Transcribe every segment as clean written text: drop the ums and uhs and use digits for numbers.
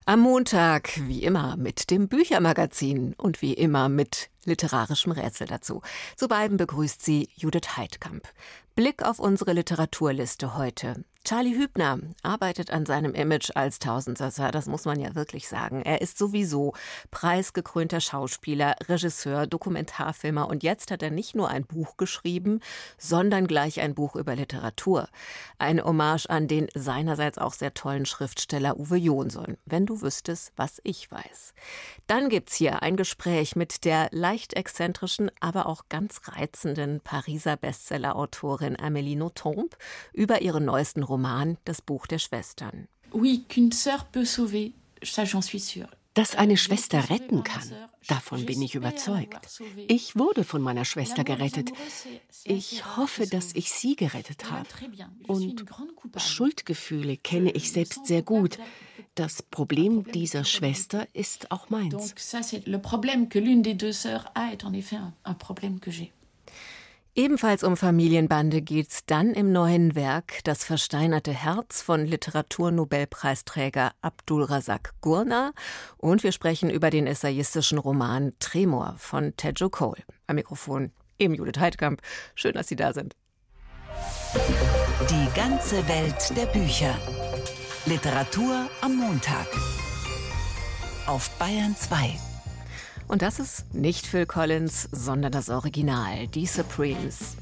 Am Montag, wie immer, mit dem Büchermagazin und wie immer mit literarischem Rätsel dazu. Zu beiden begrüßt sie Judith Heidkamp. Blick auf unsere Literaturliste heute. Charlie Hübner arbeitet an seinem Image als Tausendsasser, das muss man ja wirklich sagen. Er ist sowieso preisgekrönter Schauspieler, Regisseur, Dokumentarfilmer und jetzt hat er nicht nur ein Buch geschrieben, sondern gleich ein Buch über Literatur. Eine Hommage an den seinerseits auch sehr tollen Schriftsteller Uwe Jonsson. Wenn du wüsstest, was ich weiß. Dann gibt's hier ein Gespräch mit der leicht exzentrischen, aber auch ganz reizenden Pariser Bestsellerautorin Amélie Nothomb über ihren neuesten Roman, das Buch der Schwestern. Oui, qu'une sœur peut sauver, ça j'en suis sûre. Dass eine Schwester retten kann, davon bin ich überzeugt. Ich wurde von meiner Schwester gerettet. Ich hoffe, dass ich sie gerettet habe. Und Schuldgefühle kenne ich selbst sehr gut. Das Problem dieser Schwester ist auch meins. Donc ça c'est le problème que l'une des deux sœurs a est en effet un problème que j'ai. Ebenfalls um Familienbande geht's dann im neuen Werk Das versteinerte Herz von Literaturnobelpreisträger Abdul-Razak Gurnah. Und wir sprechen über den essayistischen Roman Tremor von Tejo Cole. Am Mikrofon eben Judith Heidkamp. Schön, dass Sie da sind. Die ganze Welt der Bücher. Literatur am Montag. Auf Bayern 2. Und das ist nicht Phil Collins, sondern das Original, die Supremes.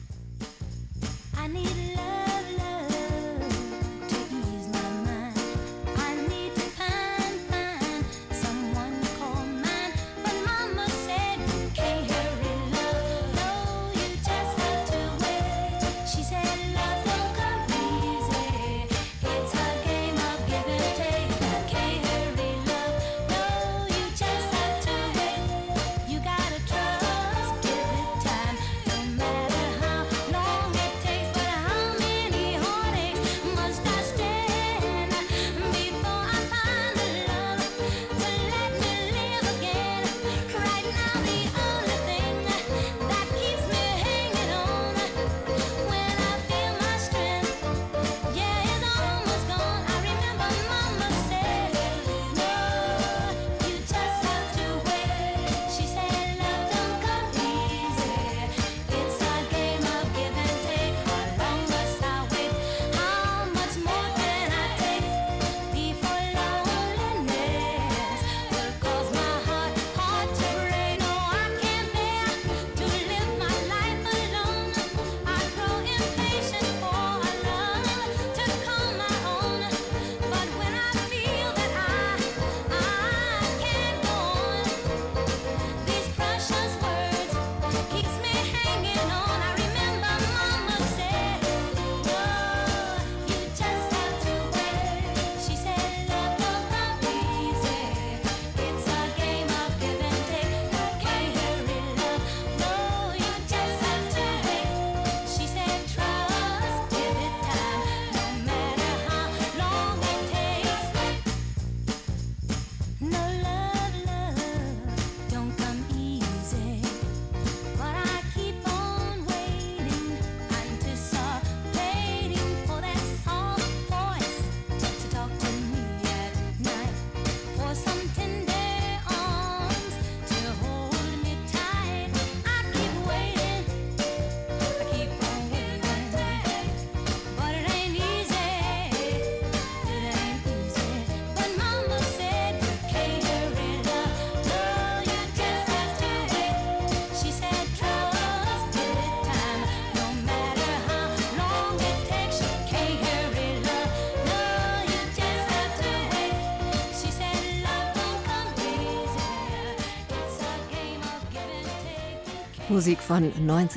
Musik von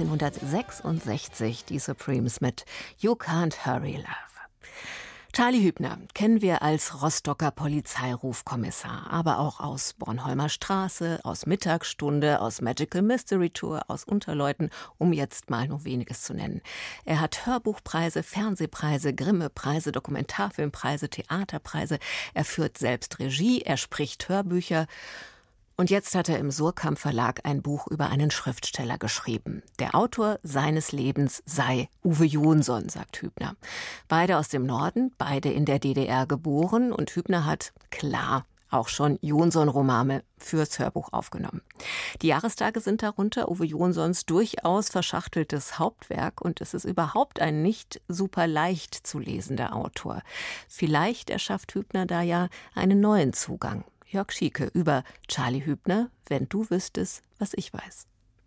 1966, die Supremes mit You Can't Hurry Love. Charlie Hübner kennen wir als Rostocker Polizeirufkommissar, aber auch aus Bornholmer Straße, aus Mittagsstunde, aus Magical Mystery Tour, aus Unterleuten, um jetzt mal nur weniges zu nennen. Er hat Hörbuchpreise, Fernsehpreise, Grimme-Preise, Dokumentarfilmpreise, Theaterpreise. Er führt selbst Regie, er spricht Hörbücher. Und jetzt hat er im Surkamp Verlag ein Buch über einen Schriftsteller geschrieben. Der Autor seines Lebens sei Uwe Jonsson, sagt Hübner. Beide aus dem Norden, beide in der DDR geboren. Und Hübner hat, klar, auch schon Jonsson-Romane fürs Hörbuch aufgenommen. Die Jahrestage sind darunter Uwe Jonssons durchaus verschachteltes Hauptwerk und es ist überhaupt ein nicht super leicht zu lesender Autor. Vielleicht erschafft Hübner da ja einen neuen Zugang. Jörg Schieke über Charlie Hübner, wenn du wüsstest, was ich weiß.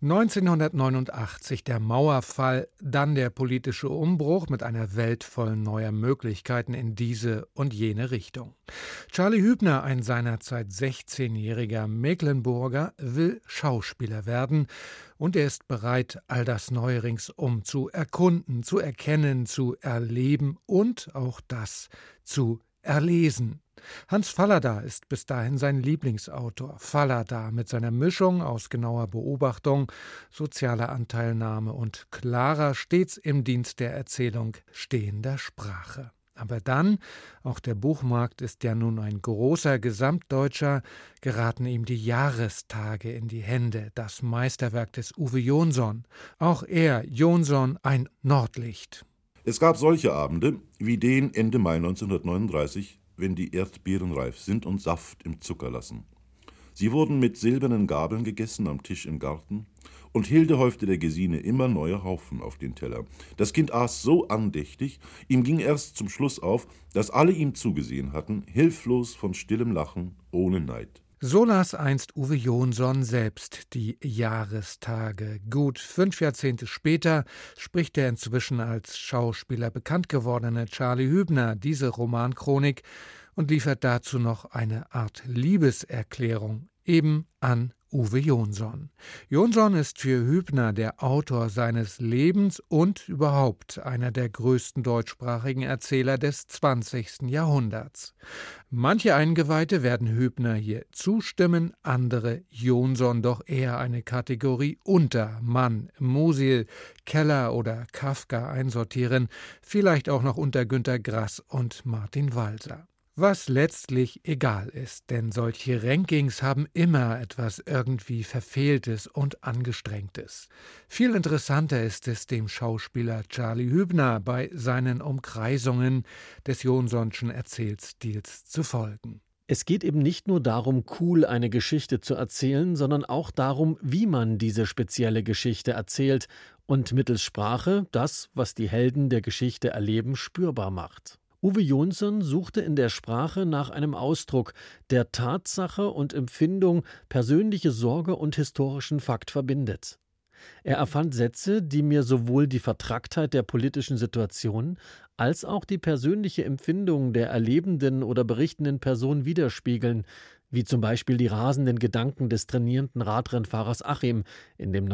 1989 der Mauerfall, dann der politische Umbruch mit einer Welt voll neuer Möglichkeiten in diese und jene Richtung. Charlie Hübner, ein seinerzeit 16-jähriger Mecklenburger, will Schauspieler werden und er ist bereit, all das Neue ringsum zu erkunden, zu erkennen, zu erleben und auch das zu erlesen. Hans Fallada ist bis dahin sein Lieblingsautor. Fallada mit seiner Mischung aus genauer Beobachtung, sozialer Anteilnahme und klarer, stets im Dienst der Erzählung stehender Sprache. Aber dann, auch der Buchmarkt ist ja nun ein großer gesamtdeutscher, geraten ihm die Jahrestage in die Hände, das Meisterwerk des Uwe Jonsson. Auch er, Jonsson, ein Nordlicht. Es gab solche Abende wie den Ende Mai 1939, wenn die Erdbeeren reif sind und Saft im Zucker lassen. Sie wurden mit silbernen Gabeln gegessen am Tisch im Garten, und Hilde häufte der Gesine immer neue Haufen auf den Teller. Das Kind aß so andächtig, ihm ging erst zum Schluss auf, dass alle ihm zugesehen hatten, hilflos von stillem Lachen, ohne Neid. So las einst Uwe Jonsson selbst die Jahrestage. Gut 5 Jahrzehnte später spricht der inzwischen als Schauspieler bekannt gewordene Charlie Hübner diese Romanchronik und liefert dazu noch eine Art Liebeserklärung, eben an Uwe Jonsson. Jonsson ist für Hübner der Autor seines Lebens und überhaupt einer der größten deutschsprachigen Erzähler des 20. Jahrhunderts. Manche Eingeweihte werden Hübner hier zustimmen, andere Jonsson doch eher eine Kategorie unter Mann, Musil, Keller oder Kafka einsortieren, vielleicht auch noch unter Günter Grass und Martin Walser. Was letztlich egal ist, denn solche Rankings haben immer etwas irgendwie Verfehltes und Angestrengtes. Viel interessanter ist es, dem Schauspieler Charlie Hübner bei seinen Umkreisungen des Jonssonschen Erzählstils zu folgen. Es geht eben nicht nur darum, cool eine Geschichte zu erzählen, sondern auch darum, wie man diese spezielle Geschichte erzählt und mittels Sprache das, was die Helden der Geschichte erleben, spürbar macht. Uwe Jonsson suchte in der Sprache nach einem Ausdruck, der Tatsache und Empfindung, persönliche Sorge und historischen Fakt verbindet. Er erfand Sätze, die mir sowohl die Vertracktheit der politischen Situation als auch die persönliche Empfindung der erlebenden oder berichtenden Person widerspiegeln, wie zum Beispiel die rasenden Gedanken des trainierenden Radrennfahrers Achim in dem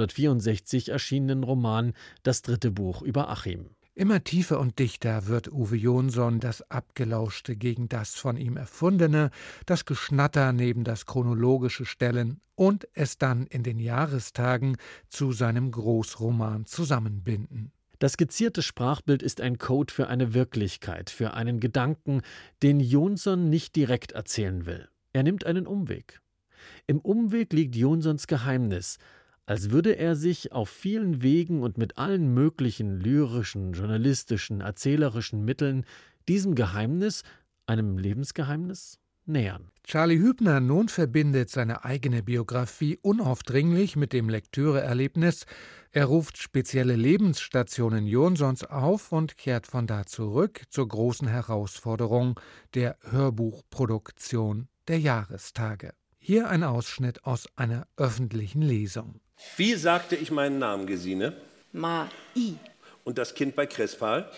1964 erschienenen Roman »Das dritte Buch über Achim«. Immer tiefer und dichter wird Uwe Jonsson das Abgelauschte gegen das von ihm Erfundene, das Geschnatter neben das Chronologische stellen und es dann in den Jahrestagen zu seinem Großroman zusammenbinden. Das skizzierte Sprachbild ist ein Code für eine Wirklichkeit, für einen Gedanken, den Jonsson nicht direkt erzählen will. Er nimmt einen Umweg. Im Umweg liegt Jonssons Geheimnis, als würde er sich auf vielen Wegen und mit allen möglichen lyrischen, journalistischen, erzählerischen Mitteln diesem Geheimnis, einem Lebensgeheimnis, nähern. Charlie Hübner nun verbindet seine eigene Biografie unaufdringlich mit dem Lektüreerlebnis. Er ruft spezielle Lebensstationen Jonssons auf und kehrt von da zurück zur großen Herausforderung der Hörbuchproduktion der Jahrestage. Hier ein Ausschnitt aus einer öffentlichen Lesung. Wie sagte ich meinen Namen, Gesine? Mai. Und das Kind bei Crespal?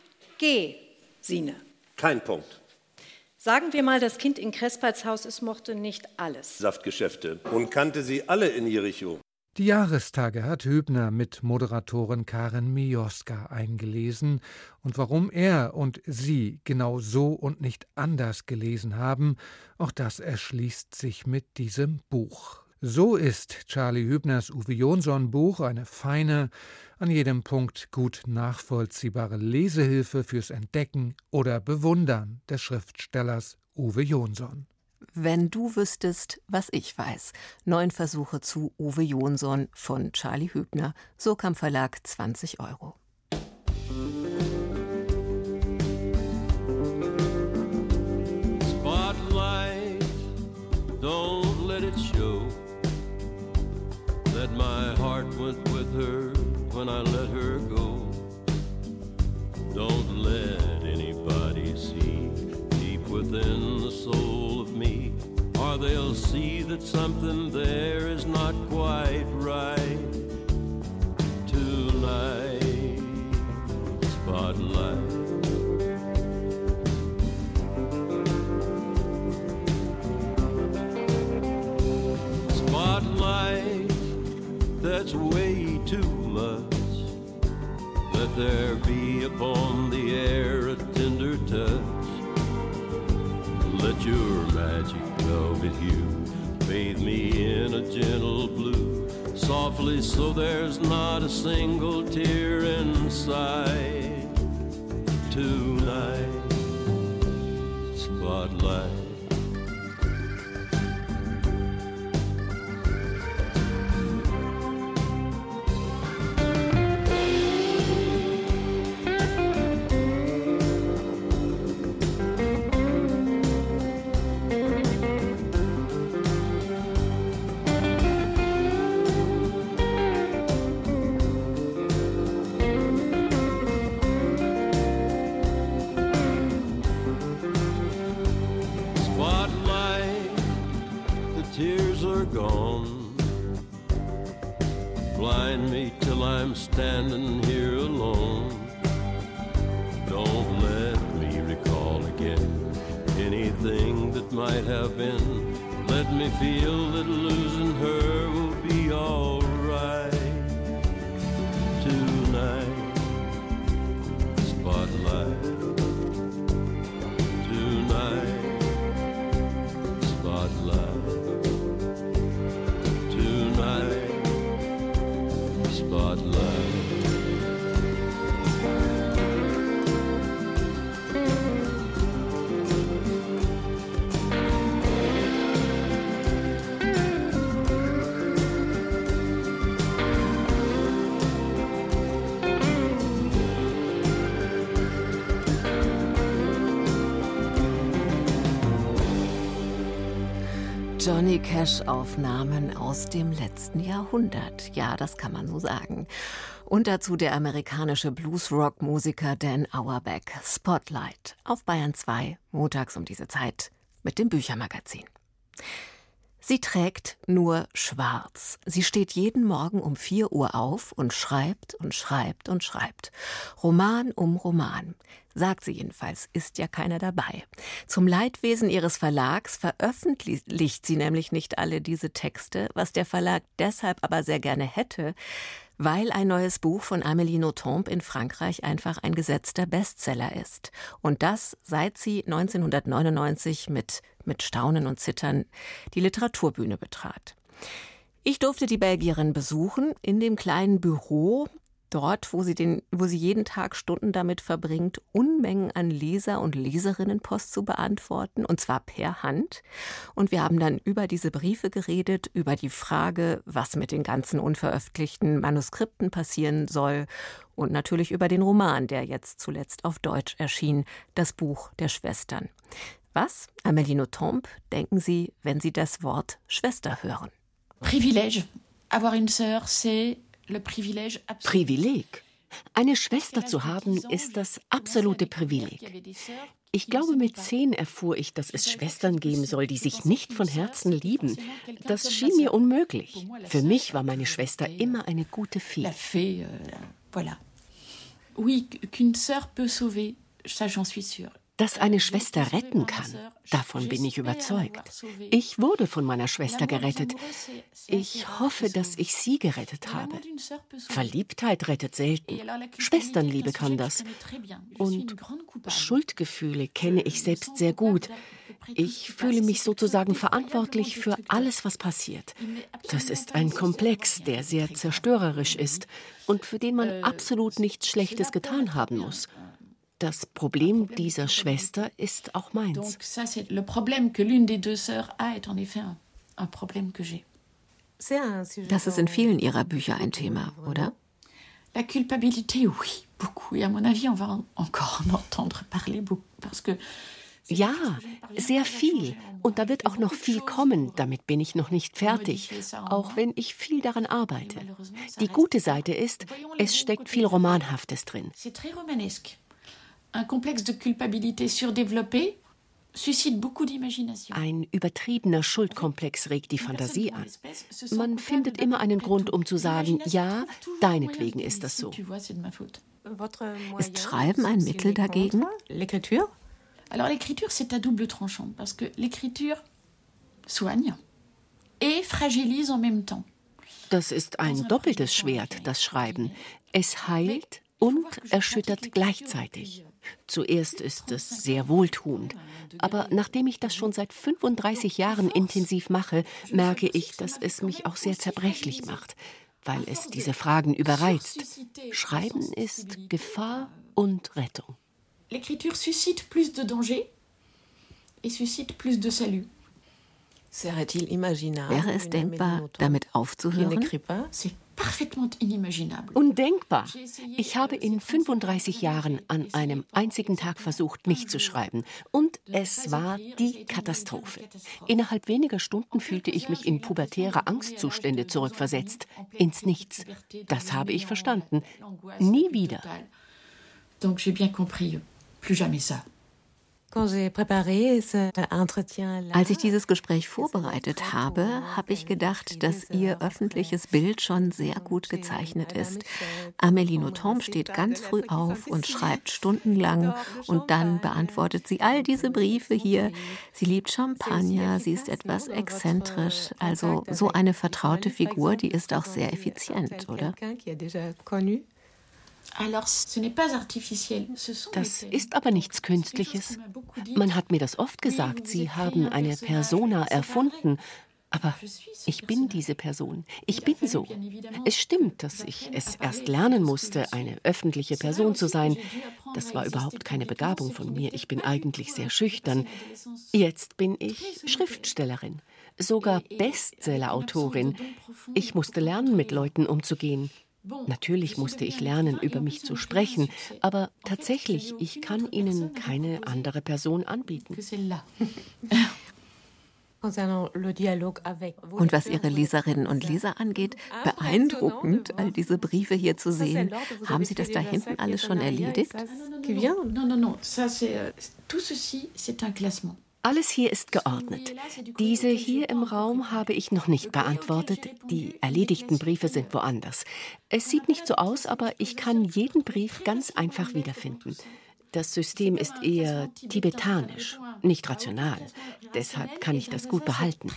Gesine. Kein Punkt. Sagen wir mal, das Kind in Crespals Haus, es mochte nicht alles. Saftgeschäfte. Und kannte sie alle in Jericho. Die Jahrestage hat Hübner mit Moderatorin Karin Mioska eingelesen. Und warum er und sie genau so und nicht anders gelesen haben, auch das erschließt sich mit diesem Buch. So ist Charlie Hübners Uwe Jonsson Buch eine feine, an jedem Punkt gut nachvollziehbare Lesehilfe fürs Entdecken oder Bewundern des Schriftstellers Uwe Jonsson. Wenn du wüsstest, was ich weiß. 9 Versuche zu Uwe Jonsson von Charlie Hübner. Surkamp Verlag, 20 €. Spotlight let it show that my heart went with her when I let her go. Don't let anybody see deep within the soul of me, or they'll see that something there is not quite right. Tonight, spotlight. Spotlight, that's way too much. Let there be upon the air a tender touch. Let your magic velvet hue bathe me in a gentle blue, softly so there's not a single tear inside. Tonight, spotlight. Blind me till I'm standing here alone. Don't let me recall again anything that might have been. Let me feel that losing her will be all right. Tonight, spotlight. Tonight, spotlight. Johnny Cash-Aufnahmen aus dem letzten Jahrhundert. Ja, das kann man so sagen. Und dazu der amerikanische Blues-Rock-Musiker Dan Auerbach. Spotlight auf Bayern 2, montags um diese Zeit mit dem Büchermagazin. Sie trägt nur schwarz. Sie steht jeden Morgen um 4 Uhr auf und schreibt und schreibt und schreibt. Roman um Roman. Sagt sie jedenfalls, ist ja keiner dabei. Zum Leidwesen ihres Verlags veröffentlicht sie nämlich nicht alle diese Texte, was der Verlag deshalb aber sehr gerne hätte, weil ein neues Buch von Amélie Nothomb in Frankreich einfach ein gesetzter Bestseller ist. Und das, seit sie 1999 mit Staunen und Zittern die Literaturbühne betrat. Ich durfte die Belgierin besuchen in dem kleinen Büro, dort, wo sie jeden Tag Stunden damit verbringt, Unmengen an Leser- und Leserinnenpost zu beantworten, und zwar per Hand. Und wir haben dann über diese Briefe geredet, über die Frage, was mit den ganzen unveröffentlichten Manuskripten passieren soll, und natürlich über den Roman, der jetzt zuletzt auf Deutsch erschien, das Buch der Schwestern. Was, Amélie Nothomb, denken Sie, wenn Sie das Wort Schwester hören? Privilège. Avoir une sœur, c'est Privileg. Eine Schwester zu haben, ist das absolute Privileg. Ich glaube, mit 10 erfuhr ich, dass es Schwestern geben soll, die sich nicht von Herzen lieben. Das schien mir unmöglich. Für mich war meine Schwester immer eine gute Fee. Oui, qu'une sœur peut sauver, ça j'en suis sûre. Dass eine Schwester retten kann, davon bin ich überzeugt. Ich wurde von meiner Schwester gerettet. Ich hoffe, dass ich sie gerettet habe. Verliebtheit rettet selten. Schwesternliebe kann das. Und Schuldgefühle kenne ich selbst sehr gut. Ich fühle mich sozusagen verantwortlich für alles, was passiert. Das ist ein Komplex, der sehr zerstörerisch ist und für den man absolut nichts Schlechtes getan haben muss. Das Problem dieser Schwester ist auch meins. Das ist in vielen Ihrer Bücher ein Thema, oder? La culpabilité, oui, beaucoup. Et à mon avis, on va encore en entendre parler beaucoup. Parce que Ja, sehr viel. Und da wird auch noch viel kommen. Damit bin ich noch nicht fertig, auch wenn ich viel daran arbeite. Die gute Seite ist, es steckt viel Romanhaftes drin. Ein übertriebener Schuldkomplex regt die Fantasie an. Man findet immer einen Grund, um zu sagen, ja, deinetwegen ist das so. Ist Schreiben ein Mittel dagegen? Alors l'écriture, c'est à double tranchant, parce que l'écriture soigne et fragilise en même temps. Das ist ein doppeltes Schwert, das Schreiben. Es heilt und erschüttert gleichzeitig. Zuerst ist es sehr wohltuend, aber nachdem ich das schon seit 35 Jahren intensiv mache, merke ich, dass es mich auch sehr zerbrechlich macht, weil es diese Fragen überreizt. Schreiben ist Gefahr und Rettung. L'écriture suscite plus de danger et suscite plus de salut. Wäre es denkbar, damit aufzuhören? Undenkbar. Ich habe in 35 Jahren an einem einzigen Tag versucht, nicht zu schreiben. Und es war die Katastrophe. Innerhalb weniger Stunden fühlte ich mich in pubertäre Angstzustände zurückversetzt. Ins Nichts. Das habe ich verstanden. Nie wieder. Donc j'ai bien compris. Plus jamais ça. Als ich dieses Gespräch vorbereitet habe, habe ich gedacht, dass Ihr öffentliches Bild schon sehr gut gezeichnet ist. Amélie Nothomb steht ganz früh auf und schreibt stundenlang und dann beantwortet sie all diese Briefe hier. Sie liebt Champagner, sie ist etwas exzentrisch, also so eine vertraute Figur, die ist auch sehr effizient, oder? Das ist aber nichts Künstliches. Man hat mir das oft gesagt, Sie haben eine Persona erfunden. Aber ich bin diese Person. Ich bin so. Es stimmt, dass ich es erst lernen musste, eine öffentliche Person zu sein. Das war überhaupt keine Begabung von mir. Ich bin eigentlich sehr schüchtern. Jetzt bin ich Schriftstellerin, sogar Bestseller-Autorin. Ich musste lernen, mit Leuten umzugehen. Natürlich musste ich lernen, über mich zu sprechen, aber tatsächlich, ich kann Ihnen keine andere Person anbieten. Und was Ihre Leserinnen und Leser angeht, beeindruckend, all diese Briefe hier zu sehen. Haben Sie das da hinten alles schon erledigt? Alles hier ist geordnet. Diese hier im Raum habe ich noch nicht beantwortet. Die erledigten Briefe sind woanders. Es sieht nicht so aus, aber ich kann jeden Brief ganz einfach wiederfinden. Das System ist eher tibetanisch, nicht rational. Deshalb kann ich das gut behalten.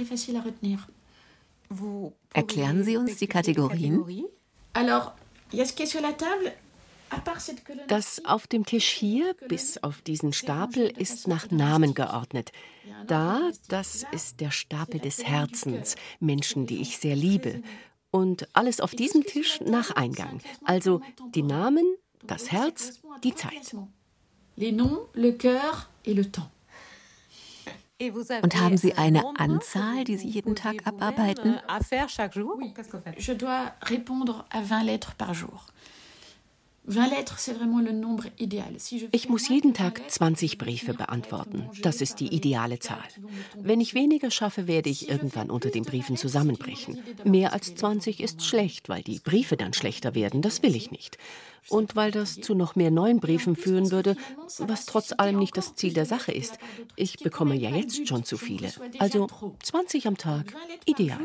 Erklären Sie uns die Kategorien? Alors, il y a ce qui est sur la table. Das auf dem Tisch hier, bis auf diesen Stapel, ist nach Namen geordnet. Das ist der Stapel des Herzens, Menschen, die ich sehr liebe. Und alles auf diesem Tisch nach Eingang. Also die Namen, das Herz, die Zeit. Les noms, le cœur et le temps. Und haben Sie eine Anzahl, die Sie jeden Tag abarbeiten? Je dois répondre à 20 lettres par jour. Ich muss jeden Tag 20 Briefe beantworten. Das ist die ideale Zahl. Wenn ich weniger schaffe, werde ich irgendwann unter den Briefen zusammenbrechen. Mehr als 20 ist schlecht, weil die Briefe dann schlechter werden. Das will ich nicht. Und weil das zu noch mehr neuen Briefen führen würde, was trotz allem nicht das Ziel der Sache ist. Ich bekomme ja jetzt schon zu viele. Also 20 am Tag, ideal.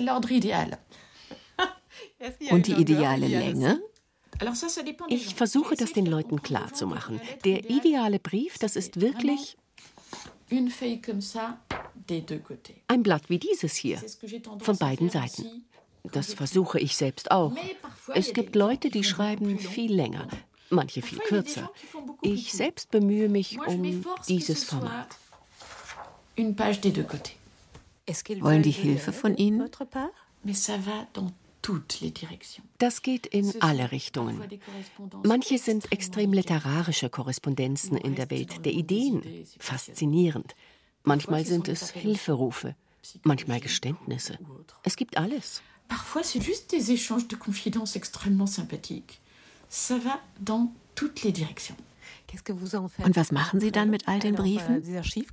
Und die ideale Länge? Ich versuche, das den Leuten klarzumachen. Der ideale Brief, das ist wirklich ein Blatt wie dieses hier, von beiden Seiten. Das versuche ich selbst auch. Es gibt Leute, die schreiben viel länger, manche viel kürzer. Ich selbst bemühe mich um dieses Format. Wollen die Hilfe von Ihnen? Das geht in alle Richtungen. Manche sind extrem literarische Korrespondenzen in der Welt der Ideen, faszinierend. Manchmal sind es Hilferufe, manchmal Geständnisse. Es gibt alles. Parfois, c'est juste des échanges de confidences extrêmement sympathiques. Ça va dans toutes les directions. Und was machen Sie dann mit all den Briefen?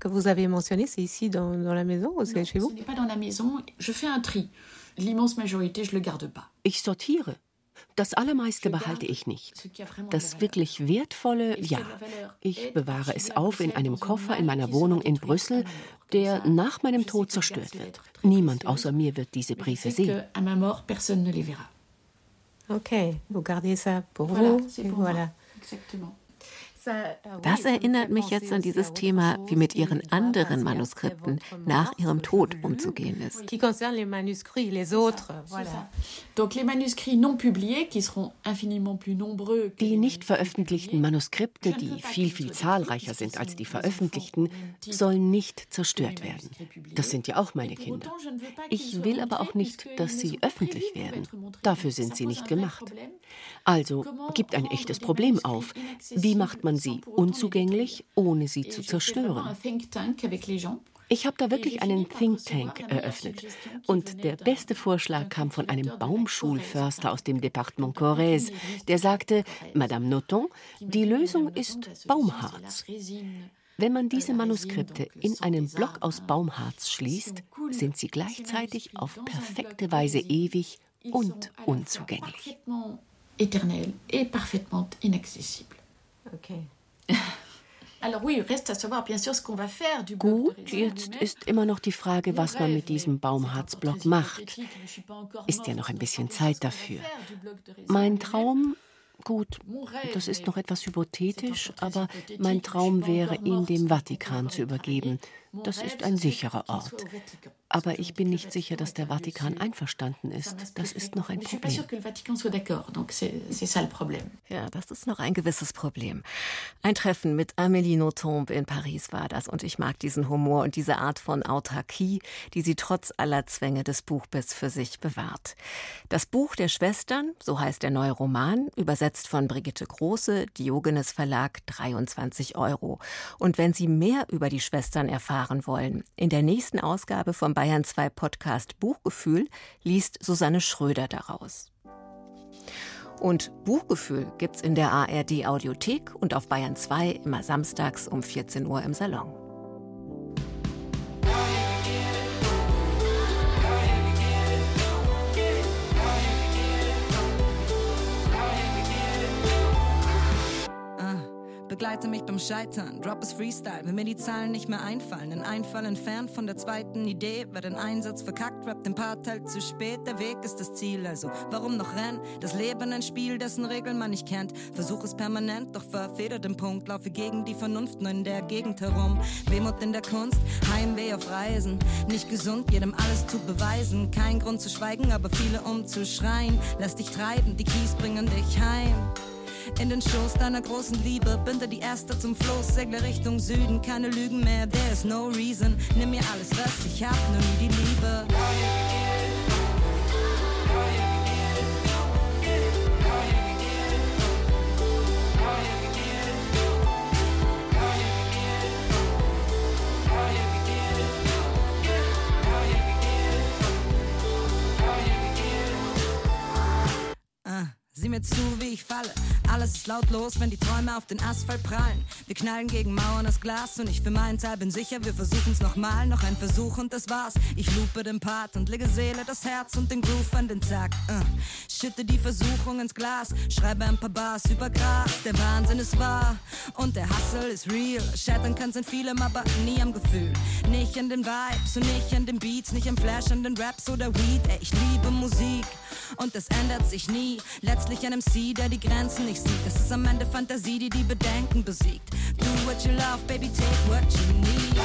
Ich sortiere. Das Allermeiste behalte ich nicht. Das wirklich Wertvolle, ja. Ich bewahre es auf in einem Koffer in meiner Wohnung in Brüssel, der nach meinem Tod zerstört wird. Niemand außer mir wird diese Briefe sehen. Okay, vous gardez ça pour vous. Voilà. Das erinnert mich jetzt an dieses Thema, wie mit Ihren anderen Manuskripten nach Ihrem Tod umzugehen ist. Qui concerne les manuscrits, les autres. Voilà. Donc les manuscrits non publiés, qui seront infiniment plus nombreux. Die nicht veröffentlichten Manuskripte, die viel, viel zahlreicher sind als die veröffentlichten, sollen nicht zerstört werden. Das sind ja auch meine Kinder. Ich will aber auch nicht, dass sie öffentlich werden. Dafür sind sie nicht gemacht. Also gibt ein echtes Problem auf. Wie macht man sie unzugänglich, ohne sie zu zerstören? Ich habe da wirklich einen Think Tank eröffnet. Und der beste Vorschlag kam von einem Baumschulförster aus dem Departement Corrèze, der sagte, Madame Nothomb, die Lösung ist Baumharz. Wenn man diese Manuskripte in einen Block aus Baumharz schließt, sind sie gleichzeitig auf perfekte Weise ewig und unzugänglich. Éternel et parfaitement inaccessible. Okay. Gut, jetzt ist immer noch die Frage, was man mit diesem Baumharzblock macht. Ist ja noch ein bisschen Zeit dafür. Mein Traum, gut, das ist noch etwas hypothetisch, aber mein Traum wäre, ihn dem Vatikan zu übergeben. Das ist ein sicherer Ort. Aber ich bin nicht sicher, dass der Vatikan einverstanden ist. Das ist noch ein Problem. Ja, das ist noch ein gewisses Problem. Ein Treffen mit Amélie Nothomb in Paris war das. Und ich mag diesen Humor und diese Art von Autarkie, die sie trotz aller Zwänge des Buchbisses für sich bewahrt. Das Buch der Schwestern, so heißt der neue Roman, übersetzt von Brigitte Große, Diogenes Verlag, 23 €. Und wenn Sie mehr über die Schwestern erfahren wollen, in der nächsten Ausgabe vom Bayern 2 Podcast Buchgefühl liest Susanne Schröder daraus. Und Buchgefühl gibt's in der ARD Audiothek und auf Bayern 2 immer samstags um 14 Uhr im Salon. Begleite mich beim Scheitern, Drop is Freestyle, wenn mir die Zahlen nicht mehr einfallen. Ein Einfall entfernt von der zweiten Idee, wird ein Einsatz verkackt, Rap den Part halt zu spät. Der Weg ist das Ziel, also warum noch rennen? Das Leben ein Spiel, dessen Regeln man nicht kennt. Versuch es permanent, doch verfedert den Punkt. Laufe gegen die Vernunft, nur in der Gegend herum. Wehmut in der Kunst, Heimweh auf Reisen. Nicht gesund, jedem alles zu beweisen. Kein Grund zu schweigen, aber viele umzuschreien. Lass dich treiben, die Keys bringen dich heim. In den Schoß deiner großen Liebe, binde die Erste zum Floß, segle Richtung Süden, keine Lügen mehr, there is no reason. Nimm mir alles, was ich hab, nur nie die Liebe. Sieh mir zu, wie ich falle. Alles ist lautlos, wenn die Träume auf den Asphalt prallen. Wir knallen gegen Mauern das Glas und ich für meinen Teil bin sicher, wir versuchen's nochmal. Noch ein Versuch und das war's. Ich loope den Part und lege Seele, das Herz und den Groove an den Tag. Schütte die Versuchung ins Glas, schreibe ein paar Bars über Gras. Der Wahnsinn ist wahr und der Hustle ist real. Scheitern kann's in vielem, aber nie am Gefühl. Nicht an den Vibes und nicht an den Beats, nicht am Flash, an den Raps oder Weed. Ey, ich liebe Musik und das ändert sich nie. Letztlich ein MC, der die Grenzen nicht sieht. Das ist am Ende Fantasie, die die Bedenken besiegt. Do what you love, baby, take what you need.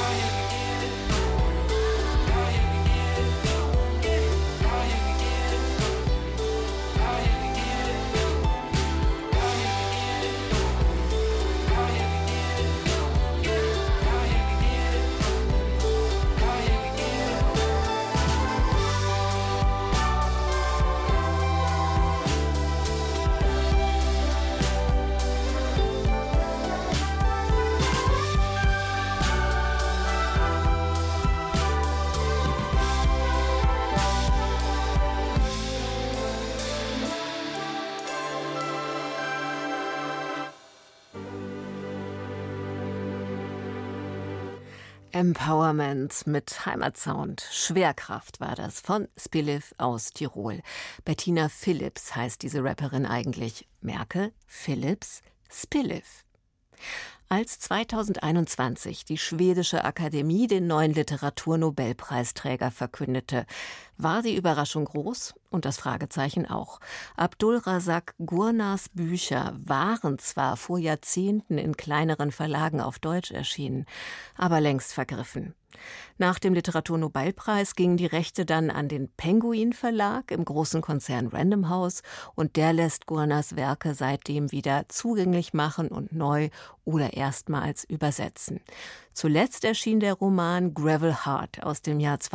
Empowerment mit Heimatsound. Schwerkraft war das von Spiliv aus Tirol. Bettina Phillips heißt diese Rapperin eigentlich. Merke, Phillips, Spiliv. Als 2021 die schwedische Akademie den neuen Literaturnobelpreisträger verkündete, war die Überraschung groß und das Fragezeichen auch. Abdulrazak Gurnahs Bücher waren zwar vor Jahrzehnten in kleineren Verlagen auf Deutsch erschienen, aber längst vergriffen. Nach dem Literaturnobelpreis gingen die Rechte dann an den Penguin Verlag im großen Konzern Random House und der lässt Gurnahs Werke seitdem wieder zugänglich machen und neu oder erstmals übersetzen. Zuletzt erschien der Roman Gravel Heart aus dem Jahr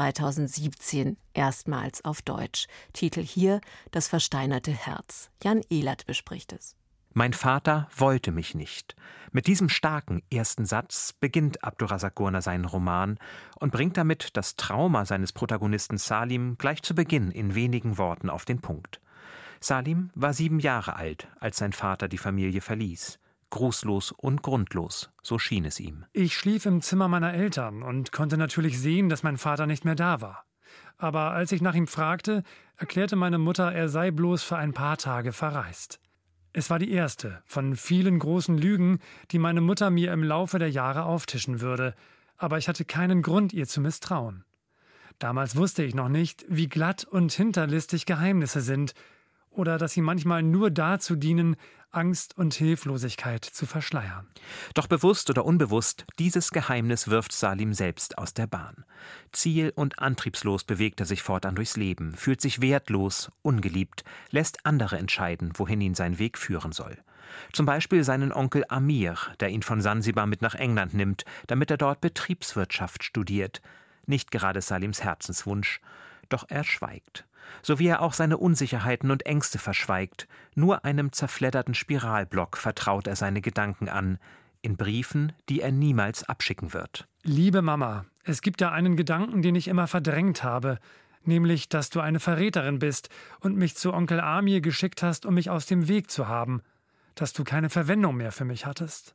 2017 erstmals auf Deutsch. Titel hier Das versteinerte Herz. Jan Ehlert bespricht es. Mein Vater wollte mich nicht. Mit diesem starken ersten Satz beginnt Abdulrazak Gurnah seinen Roman und bringt damit das Trauma seines Protagonisten Salim gleich zu Beginn in wenigen Worten auf den Punkt. Salim war 7 Jahre alt, als sein Vater die Familie verließ. Grußlos und grundlos, so schien es ihm. Ich schlief im Zimmer meiner Eltern und konnte natürlich sehen, dass mein Vater nicht mehr da war. Aber als ich nach ihm fragte, erklärte meine Mutter, er sei bloß für ein paar Tage verreist. Es war die erste von vielen großen Lügen, die meine Mutter mir im Laufe der Jahre auftischen würde, aber ich hatte keinen Grund, ihr zu misstrauen. Damals wusste ich noch nicht, wie glatt und hinterlistig Geheimnisse sind oder dass sie manchmal nur dazu dienen, Angst und Hilflosigkeit zu verschleiern. Doch bewusst oder unbewusst, dieses Geheimnis wirft Salim selbst aus der Bahn. Ziel- und antriebslos bewegt er sich fortan durchs Leben, fühlt sich wertlos, ungeliebt, lässt andere entscheiden, wohin ihn sein Weg führen soll. Zum Beispiel seinen Onkel Amir, der ihn von Sansibar mit nach England nimmt, damit er dort Betriebswirtschaft studiert. Nicht gerade Salims Herzenswunsch, doch er schweigt. So wie er auch seine Unsicherheiten und Ängste verschweigt. Nur einem zerfledderten Spiralblock vertraut er seine Gedanken an, in Briefen, die er niemals abschicken wird. Liebe Mama, es gibt da einen Gedanken, den ich immer verdrängt habe, nämlich, dass du eine Verräterin bist und mich zu Onkel Amir geschickt hast, um mich aus dem Weg zu haben, dass du keine Verwendung mehr für mich hattest.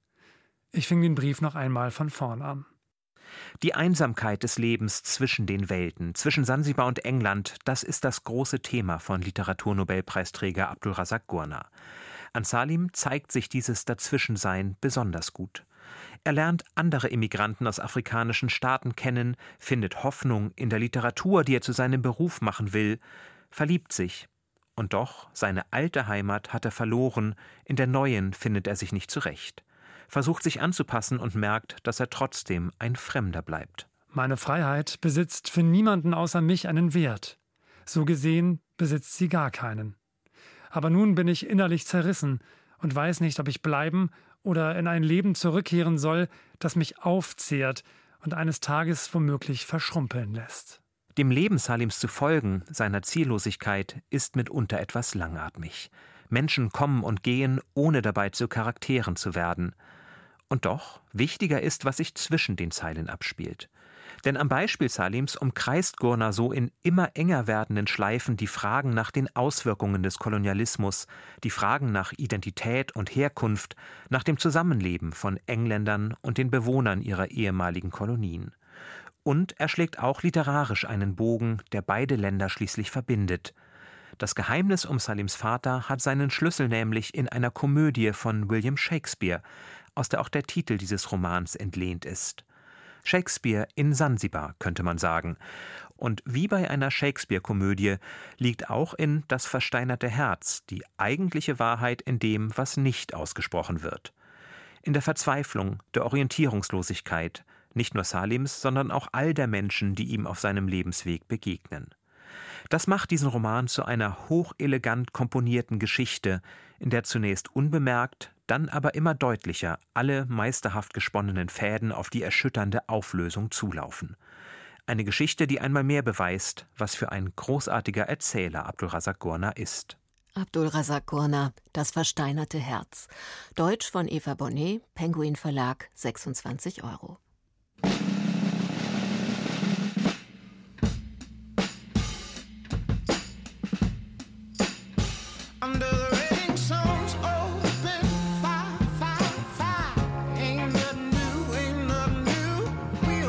Ich fing den Brief noch einmal von vorn an. Die Einsamkeit des Lebens zwischen den Welten, zwischen Sansibar und England, das ist das große Thema von Literaturnobelpreisträger Abdulrazak Gurnah. An Salim zeigt sich dieses Dazwischensein besonders gut. Er lernt andere Immigranten aus afrikanischen Staaten kennen, findet Hoffnung in der Literatur, die er zu seinem Beruf machen will, verliebt sich. Und doch, seine alte Heimat hat er verloren, in der neuen findet er sich nicht zurecht. Versucht sich anzupassen und merkt, dass er trotzdem ein Fremder bleibt. Meine Freiheit besitzt für niemanden außer mich einen Wert. So gesehen besitzt sie gar keinen. Aber nun bin ich innerlich zerrissen und weiß nicht, ob ich bleiben oder in ein Leben zurückkehren soll, das mich aufzehrt und eines Tages womöglich verschrumpeln lässt. Dem Leben Salims zu folgen, seiner Ziellosigkeit, ist mitunter etwas langatmig. Menschen kommen und gehen, ohne dabei zu Charakteren zu werden. Und doch, wichtiger ist, was sich zwischen den Zeilen abspielt. Denn am Beispiel Salims umkreist Gurnah so in immer enger werdenden Schleifen die Fragen nach den Auswirkungen des Kolonialismus, die Fragen nach Identität und Herkunft, nach dem Zusammenleben von Engländern und den Bewohnern ihrer ehemaligen Kolonien. Und er schlägt auch literarisch einen Bogen, der beide Länder schließlich verbindet. Das Geheimnis um Salims Vater hat seinen Schlüssel nämlich in einer Komödie von William Shakespeare, aus der auch der Titel dieses Romans entlehnt ist. Shakespeare in Sansibar, könnte man sagen. Und wie bei einer Shakespeare-Komödie liegt auch in Das versteinerte Herz die eigentliche Wahrheit in dem, was nicht ausgesprochen wird. In der Verzweiflung, der Orientierungslosigkeit, nicht nur Salims, sondern auch all der Menschen, die ihm auf seinem Lebensweg begegnen. Das macht diesen Roman zu einer hochelegant komponierten Geschichte, in der zunächst unbemerkt, dann aber immer deutlicher alle meisterhaft gesponnenen Fäden auf die erschütternde Auflösung zulaufen. Eine Geschichte, die einmal mehr beweist, was für ein großartiger Erzähler Abdulrazak Gurnah ist. Abdulrazak Gurnah, Das versteinerte Herz. Deutsch von Eva Bonnet, Penguin Verlag, 26 €. Fire, fire, fire, ain't nothing new, ain't nothing new. We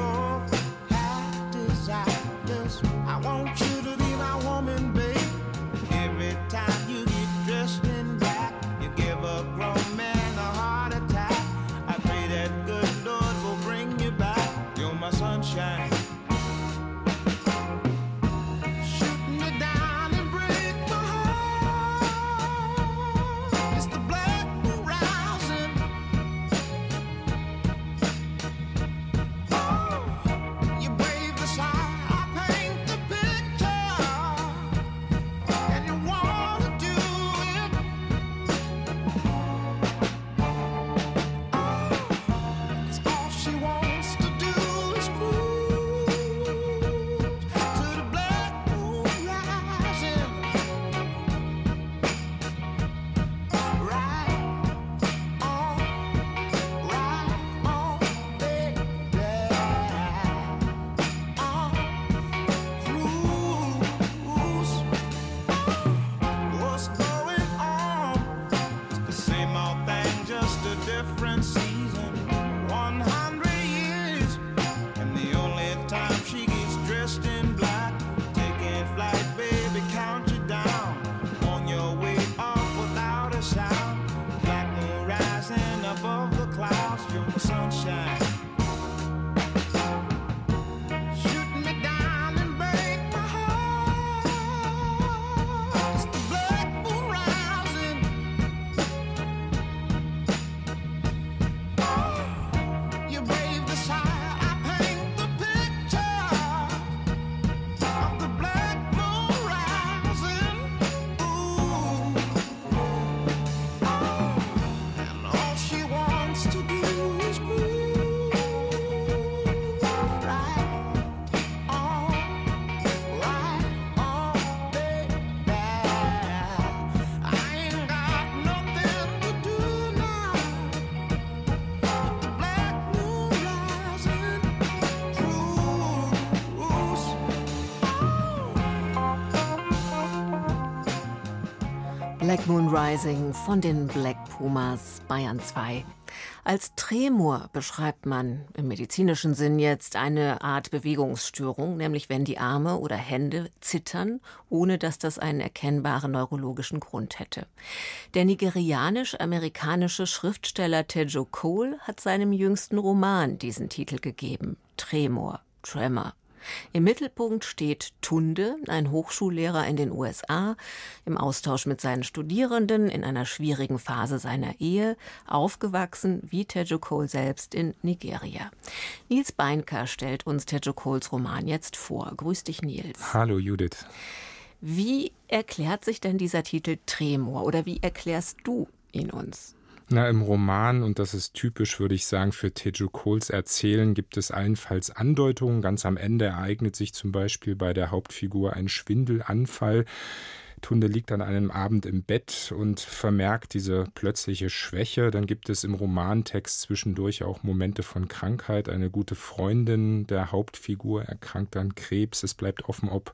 Black Moon Rising von den Black Pumas, Bayern 2. Als Tremor beschreibt man im medizinischen Sinn jetzt eine Art Bewegungsstörung, nämlich wenn die Arme oder Hände zittern, ohne dass das einen erkennbaren neurologischen Grund hätte. Der nigerianisch-amerikanische Schriftsteller Teju Cole hat seinem jüngsten Roman diesen Titel gegeben, Tremor. Im Mittelpunkt steht Tunde, ein Hochschullehrer in den USA, im Austausch mit seinen Studierenden in einer schwierigen Phase seiner Ehe, aufgewachsen wie Teju Cole selbst in Nigeria. Nils Beinker stellt uns Teju Coles Roman jetzt vor. Grüß dich, Nils. Hallo, Judith. Wie erklärt sich denn dieser Titel Tremor oder wie erklärst du ihn uns? Na, im Roman, und das ist typisch, würde ich sagen, für Teju Coles Erzählen, gibt es allenfalls Andeutungen. Ganz am Ende ereignet sich zum Beispiel bei der Hauptfigur ein Schwindelanfall. Tunde liegt an einem Abend im Bett und vermerkt diese plötzliche Schwäche. Dann gibt es im Romantext zwischendurch auch Momente von Krankheit. Eine gute Freundin der Hauptfigur erkrankt an Krebs. Es bleibt offen, ob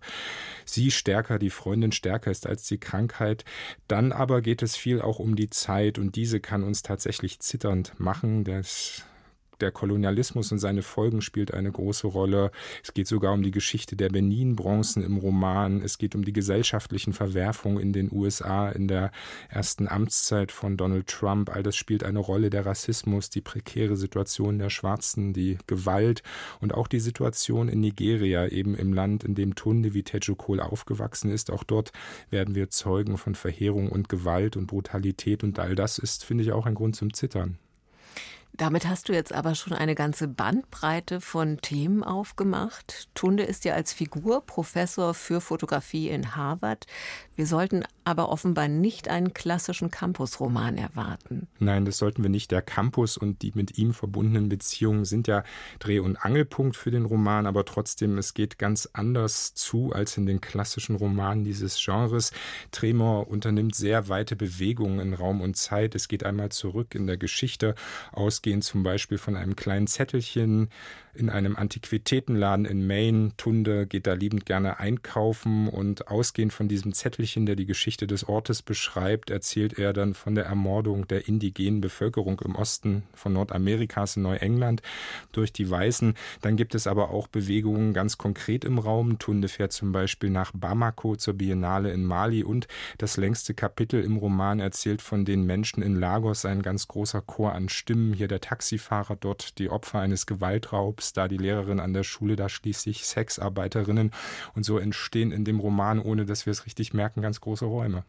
die Freundin stärker ist als die Krankheit. Dann aber geht es viel auch um die Zeit und diese kann uns tatsächlich zitternd machen. Der Kolonialismus und seine Folgen spielt eine große Rolle. Es geht sogar um die Geschichte der Benin-Bronzen im Roman. Es geht um die gesellschaftlichen Verwerfungen in den USA in der ersten Amtszeit von Donald Trump. All das spielt eine Rolle. Der Rassismus, die prekäre Situation der Schwarzen, die Gewalt und auch die Situation in Nigeria, eben im Land, in dem Tunde wie Teju Cole aufgewachsen ist. Auch dort werden wir Zeugen von Verheerung und Gewalt und Brutalität und all das ist, finde ich, auch ein Grund zum Zittern. Damit hast du jetzt aber schon eine ganze Bandbreite von Themen aufgemacht. Tunde ist ja als Figur Professor für Fotografie in Harvard. Wir sollten aber offenbar nicht einen klassischen Campusroman erwarten. Nein, das sollten wir nicht. Der Campus und die mit ihm verbundenen Beziehungen sind ja Dreh- und Angelpunkt für den Roman, aber trotzdem, es geht ganz anders zu als in den klassischen Romanen dieses Genres. Tremor unternimmt sehr weite Bewegungen in Raum und Zeit. Es geht einmal zurück in der Geschichte, ausgehend zum Beispiel von einem kleinen Zettelchen in einem Antiquitätenladen in Maine. Tunde geht da liebend gerne einkaufen und ausgehend von diesem Zettelchen, der die Geschichte des Ortes beschreibt, erzählt er dann von der Ermordung der indigenen Bevölkerung im Osten von Nordamerikas in Neuengland durch die Weißen. Dann gibt es aber auch Bewegungen ganz konkret im Raum. Tunde fährt zum Beispiel nach Bamako zur Biennale in Mali und das längste Kapitel im Roman erzählt von den Menschen in Lagos, ein ganz großer Chor an Stimmen. Hier der Taxifahrer, dort die Opfer eines Gewaltraubs, da die Lehrerin an der Schule, da schließlich Sexarbeiterinnen. Und so entstehen in dem Roman, ohne dass wir es richtig merken, ganz große Räume.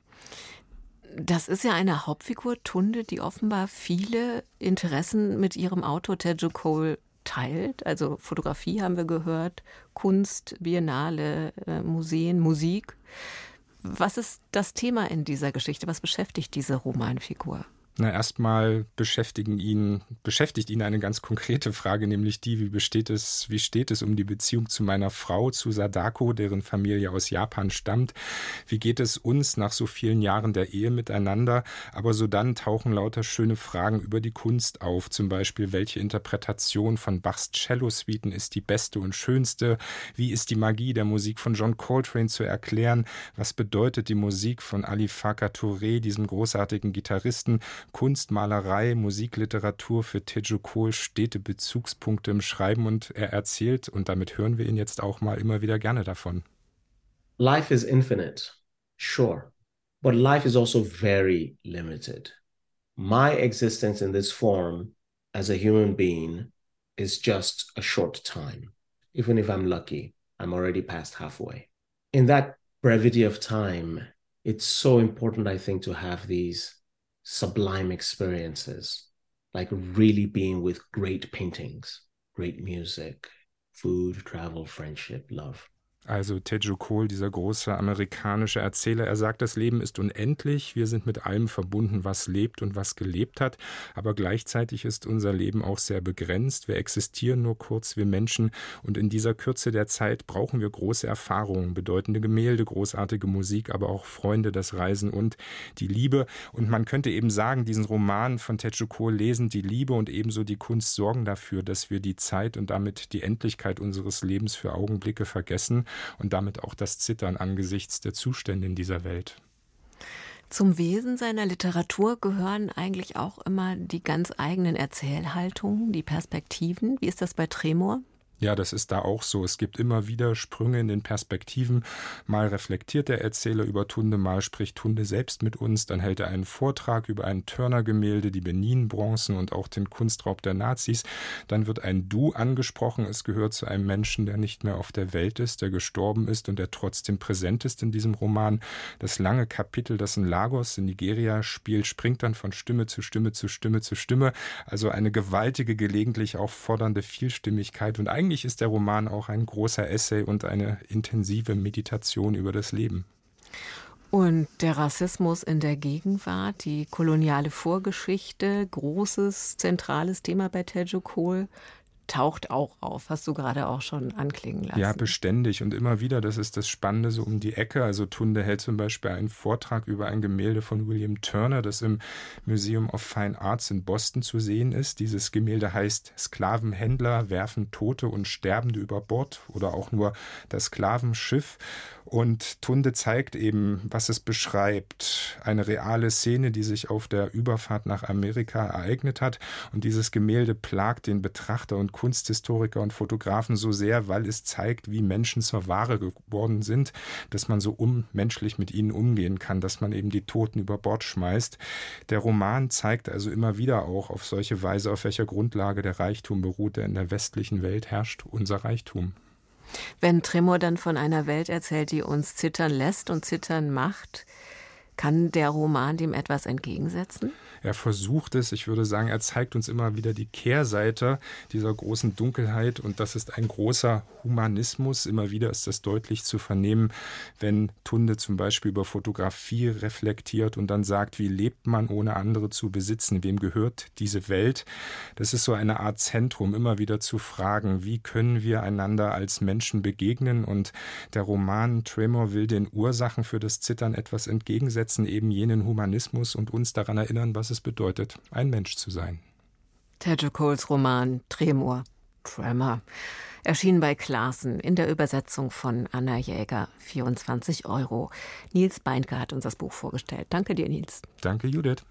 Das ist ja eine Hauptfigur, Tunde, die offenbar viele Interessen mit ihrem Autor Teju Cole teilt. Also Fotografie haben wir gehört, Kunst, Biennale, Museen, Musik. Was ist das Thema in dieser Geschichte? Was beschäftigt diese Romanfigur? Na, erstmal beschäftigt ihn eine ganz konkrete Frage, nämlich die, wie steht es um die Beziehung zu meiner Frau, zu Sadako, deren Familie aus Japan stammt? Wie geht es uns nach so vielen Jahren der Ehe miteinander? Aber so dann tauchen lauter schöne Fragen über die Kunst auf. Zum Beispiel, welche Interpretation von Bachs Cello-Suiten ist die beste und schönste? Wie ist die Magie der Musik von John Coltrane zu erklären? Was bedeutet die Musik von Ali Farka Touré, diesem großartigen Gitarristen? Kunst, Malerei, Musik, Literatur für Teju Cole stete Bezugspunkte im Schreiben und er erzählt, und damit hören wir ihn jetzt auch mal immer wieder gerne davon. Life is infinite, sure, but life is also very limited. My existence in this form as a human being is just a short time. Even if I'm lucky, I'm already past halfway. In that brevity of time, it's so important, I think, to have these sublime experiences, like really being with great paintings, great music, food, travel, friendship, love. Also Teju Cole, dieser große amerikanische Erzähler, er sagt, das Leben ist unendlich, wir sind mit allem verbunden, was lebt und was gelebt hat, aber gleichzeitig ist unser Leben auch sehr begrenzt, wir existieren nur kurz, wir Menschen, und in dieser Kürze der Zeit brauchen wir große Erfahrungen, bedeutende Gemälde, großartige Musik, aber auch Freunde, das Reisen und die Liebe. Und man könnte eben sagen, diesen Roman von Teju Cole lesen, die Liebe und ebenso die Kunst sorgen dafür, dass wir die Zeit und damit die Endlichkeit unseres Lebens für Augenblicke vergessen und damit auch das Zittern angesichts der Zustände in dieser Welt. Zum Wesen seiner Literatur gehören eigentlich auch immer die ganz eigenen Erzählhaltungen, die Perspektiven. Wie ist das bei Tremor? Ja, das ist da auch so. Es gibt immer wieder Sprünge in den Perspektiven. Mal reflektiert der Erzähler über Tunde, mal spricht Tunde selbst mit uns. Dann hält er einen Vortrag über ein Turner-Gemälde, die Benin-Bronzen und auch den Kunstraub der Nazis. Dann wird ein Du angesprochen. Es gehört zu einem Menschen, der nicht mehr auf der Welt ist, der gestorben ist und der trotzdem präsent ist in diesem Roman. Das lange Kapitel, das in Lagos in Nigeria spielt, springt dann von Stimme zu Stimme zu Stimme zu Stimme. Also eine gewaltige, gelegentlich auch fordernde Vielstimmigkeit. Und eigentlich ist der Roman auch ein großer Essay und eine intensive Meditation über das Leben. Und der Rassismus in der Gegenwart, die koloniale Vorgeschichte, großes, zentrales Thema bei Teju Cole, taucht auch auf, hast du gerade auch schon anklingen lassen. Ja, beständig und immer wieder, das ist das Spannende so um die Ecke. Also Tunde hält zum Beispiel einen Vortrag über ein Gemälde von William Turner, das im Museum of Fine Arts in Boston zu sehen ist. Dieses Gemälde heißt Sklavenhändler werfen Tote und Sterbende über Bord oder auch nur das Sklavenschiff. Und Tunde zeigt eben, was es beschreibt. Eine reale Szene, die sich auf der Überfahrt nach Amerika ereignet hat. Und dieses Gemälde plagt den Betrachter und Kunsthistoriker und Fotografen so sehr, weil es zeigt, wie Menschen zur Ware geworden sind, dass man so unmenschlich mit ihnen umgehen kann, dass man eben die Toten über Bord schmeißt. Der Roman zeigt also immer wieder auch auf solche Weise, auf welcher Grundlage der Reichtum beruht, der in der westlichen Welt herrscht, unser Reichtum. Wenn Tremor dann von einer Welt erzählt, die uns zittern lässt und zittern macht, kann der Roman dem etwas entgegensetzen? Er versucht es, ich würde sagen, er zeigt uns immer wieder die Kehrseite dieser großen Dunkelheit und das ist ein großer Humanismus. Immer wieder ist das deutlich zu vernehmen, wenn Tunde zum Beispiel über Fotografie reflektiert und dann sagt, wie lebt man, ohne andere zu besitzen, wem gehört diese Welt? Das ist so eine Art Zentrum, immer wieder zu fragen, wie können wir einander als Menschen begegnen und der Roman Tremor will den Ursachen für das Zittern etwas entgegensetzen, eben jenen Humanismus und uns daran erinnern, was es bedeutet, ein Mensch zu sein. Teju Coles Roman Tremor, erschien bei Clasen in der Übersetzung von Anna Jäger, 24 €. Nils Beindke hat uns das Buch vorgestellt. Danke dir, Nils. Danke, Judith.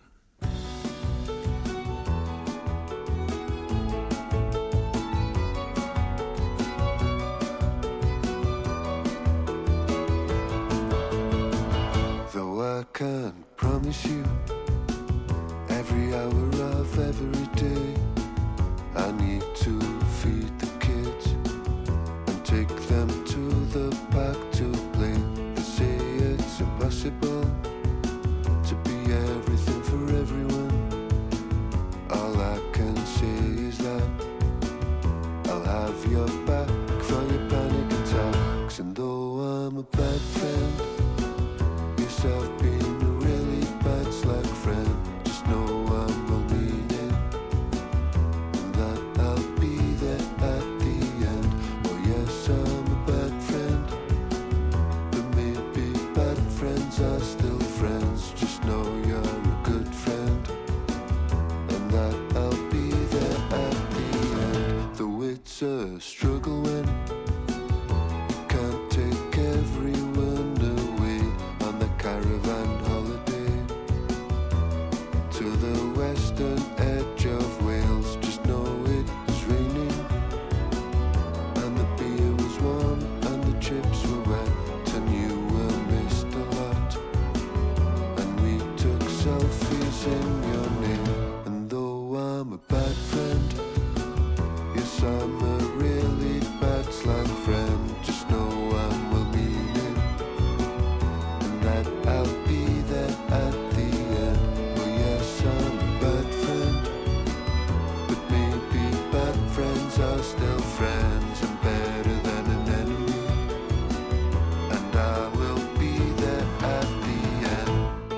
Though I can't promise you every hour of every day, I need to feed the kids and take them to the park to play. They say it's impossible to be everything for everyone. All I can say is that I'll have your back for your panic attacks. And though I'm a bad friend, yes, I've been a really bad slack friend. Just know I'm well-meaning and that I'll be there at the end. Oh yes, I'm a bad friend, but maybe bad friends are still friends. Just know you're a good friend and that I'll be there at the end. Though it's a struggle when you can't take everyone away on the caravan holiday to the western edge of Wales. Just know it was raining and the beer was warm and the chips were wet and you were missed a lot and we took selfies in your name. And though I'm a bad friend, yes, I'm a really bad slang friend. Just know I'm well-meaning and that I'll be there at the end. Oh yes, I'm a bad friend, but maybe bad friends are still friends and better than an enemy. And I will be there at the end.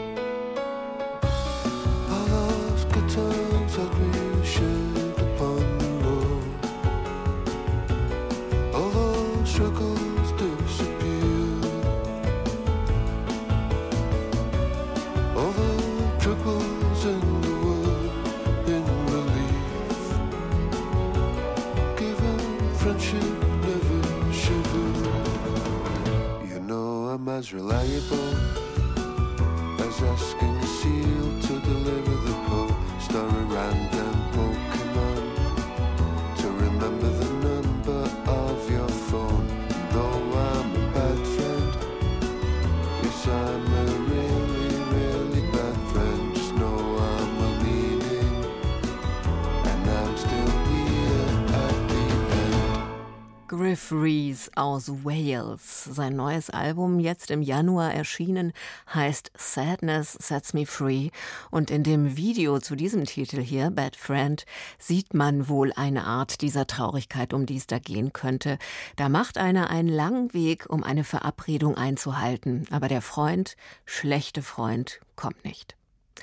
All those good times that we shared upon the road, all those struggles disappear, all the troubles in the world in relief, given friendship never shivered. You know I'm as reliable as was asking a seal to deliver the post or a random Pokemon to remember the number of your phone. Though I'm a bad friend, yes, I'm a really, really bad friend. Just know I'm well-meaning, and I'm still here at the end. Griff Rhys aus Wales. Sein neues Album, jetzt im Januar erschienen, heißt Sadness Sets Me Free. Und in dem Video zu diesem Titel hier, Bad Friend, sieht man wohl eine Art dieser Traurigkeit, um die es da gehen könnte. Da macht einer einen langen Weg, um eine Verabredung einzuhalten. Aber der Freund, schlechte Freund, kommt nicht.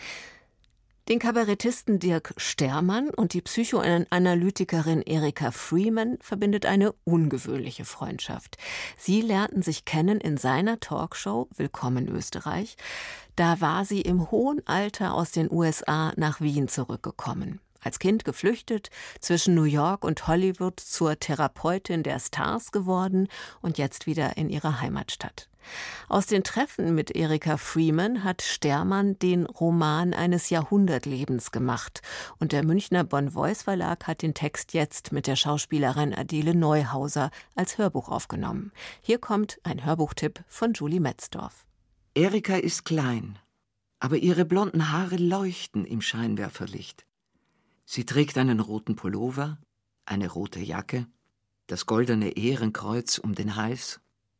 Den Kabarettisten Dirk Stermann und die Psychoanalytikerin Erika Freeman verbindet eine ungewöhnliche Freundschaft. Sie lernten sich kennen in seiner Talkshow Willkommen Österreich. Da war sie im hohen Alter aus den USA nach Wien zurückgekommen. Als Kind geflüchtet, zwischen New York und Hollywood zur Therapeutin der Stars geworden und jetzt wieder in ihrer Heimatstadt. Aus den Treffen mit Erika Freeman hat Stermann den Roman eines Jahrhundertlebens gemacht und der Münchner Bonn-Voice Verlag hat den Text jetzt mit der Schauspielerin Adele Neuhauser als Hörbuch aufgenommen. Hier kommt ein Hörbuchtipp von Julie Metzdorf. Erika ist klein, aber ihre blonden Haare leuchten im Scheinwerferlicht. Sie trägt einen roten Pullover, eine rote Jacke, das goldene Ehrenkreuz um den Hals.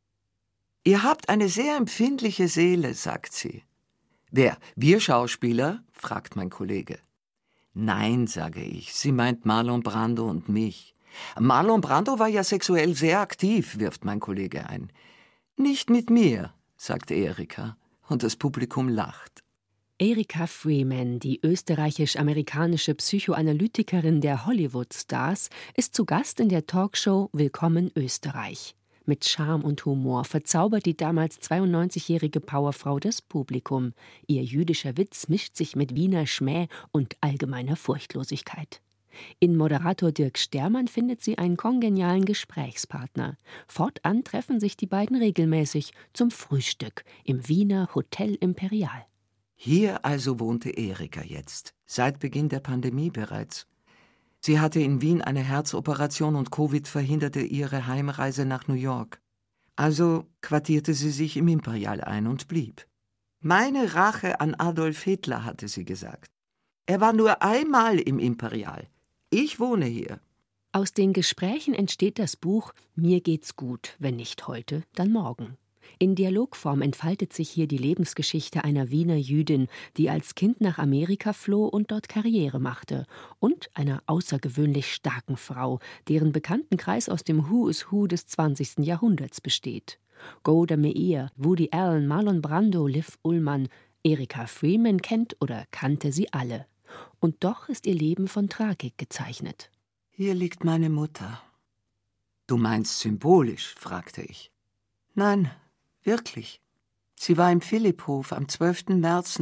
»Ihr habt eine sehr empfindliche Seele«, sagt sie. »Wer, wir Schauspieler?« fragt mein Kollege. »Nein«, sage ich, sie meint Marlon Brando und mich. »Marlon Brando war ja sexuell sehr aktiv«, wirft mein Kollege ein. »Nicht mit mir«, sagt Erika, und das Publikum lacht. Erika Freeman, die österreichisch-amerikanische Psychoanalytikerin der Hollywood-Stars, ist zu Gast in der Talkshow Willkommen Österreich. Mit Charme und Humor verzaubert die damals 92-jährige Powerfrau das Publikum. Ihr jüdischer Witz mischt sich mit Wiener Schmäh und allgemeiner Furchtlosigkeit. In Moderator Dirk Stermann findet sie einen kongenialen Gesprächspartner. Fortan treffen sich die beiden regelmäßig zum Frühstück im Wiener Hotel Imperial. Hier also wohnte Erika jetzt, seit Beginn der Pandemie bereits. Sie hatte in Wien eine Herzoperation und Covid verhinderte ihre Heimreise nach New York. Also quartierte sie sich im Imperial ein und blieb. »Meine Rache an Adolf Hitler«, hatte sie gesagt. »Er war nur einmal im Imperial. Ich wohne hier.« Aus den Gesprächen entsteht das Buch »Mir geht's gut, wenn nicht heute, dann morgen«. In Dialogform entfaltet sich hier die Lebensgeschichte einer Wiener Jüdin, die als Kind nach Amerika floh und dort Karriere machte, und einer außergewöhnlich starken Frau, deren Bekanntenkreis aus dem Who is Who des 20. Jahrhunderts besteht. Golda Meir, Woody Allen, Marlon Brando, Liv Ullmann, Erika Freeman kennt oder kannte sie alle. Und doch ist ihr Leben von Tragik gezeichnet. »Hier liegt meine Mutter.« »Du meinst symbolisch?«, fragte ich. »Nein, wirklich. Sie war im Philipphof am 12. März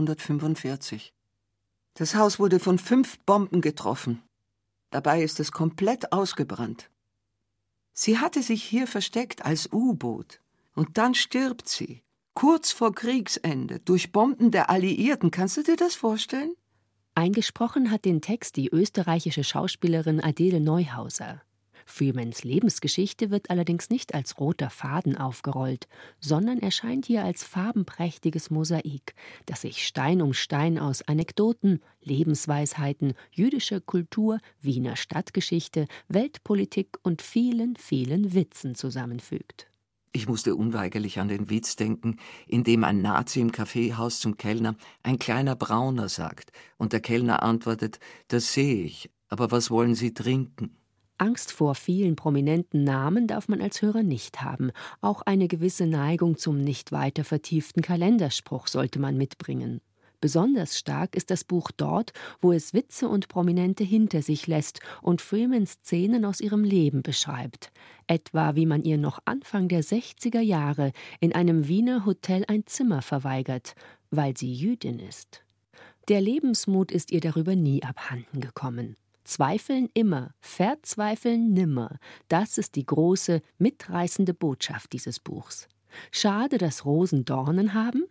1945. Das Haus wurde von 5 Bomben getroffen. Dabei ist es komplett ausgebrannt. Sie hatte sich hier versteckt als U-Boot. Und dann stirbt sie, kurz vor Kriegsende, durch Bomben der Alliierten. Kannst du dir das vorstellen?« Eingesprochen hat den Text die österreichische Schauspielerin Adele Neuhauser. Freemans Lebensgeschichte wird allerdings nicht als roter Faden aufgerollt, sondern erscheint hier als farbenprächtiges Mosaik, das sich Stein um Stein aus Anekdoten, Lebensweisheiten, jüdischer Kultur, Wiener Stadtgeschichte, Weltpolitik und vielen, vielen Witzen zusammenfügt. Ich musste unweigerlich an den Witz denken, in dem ein Nazi im Kaffeehaus zum Kellner »ein kleiner Brauner« sagt, und der Kellner antwortet, »das sehe ich, aber was wollen Sie trinken?« Angst vor vielen prominenten Namen darf man als Hörer nicht haben. Auch eine gewisse Neigung zum nicht weiter vertieften Kalenderspruch sollte man mitbringen. Besonders stark ist das Buch dort, wo es Witze und Prominente hinter sich lässt und Freeman Szenen aus ihrem Leben beschreibt. Etwa wie man ihr noch Anfang der 60er Jahre in einem Wiener Hotel ein Zimmer verweigert, weil sie Jüdin ist. Der Lebensmut ist ihr darüber nie abhanden gekommen. Zweifeln immer, verzweifeln nimmer. Das ist die große, mitreißende Botschaft dieses Buchs. Schade, dass Rosen Dornen haben?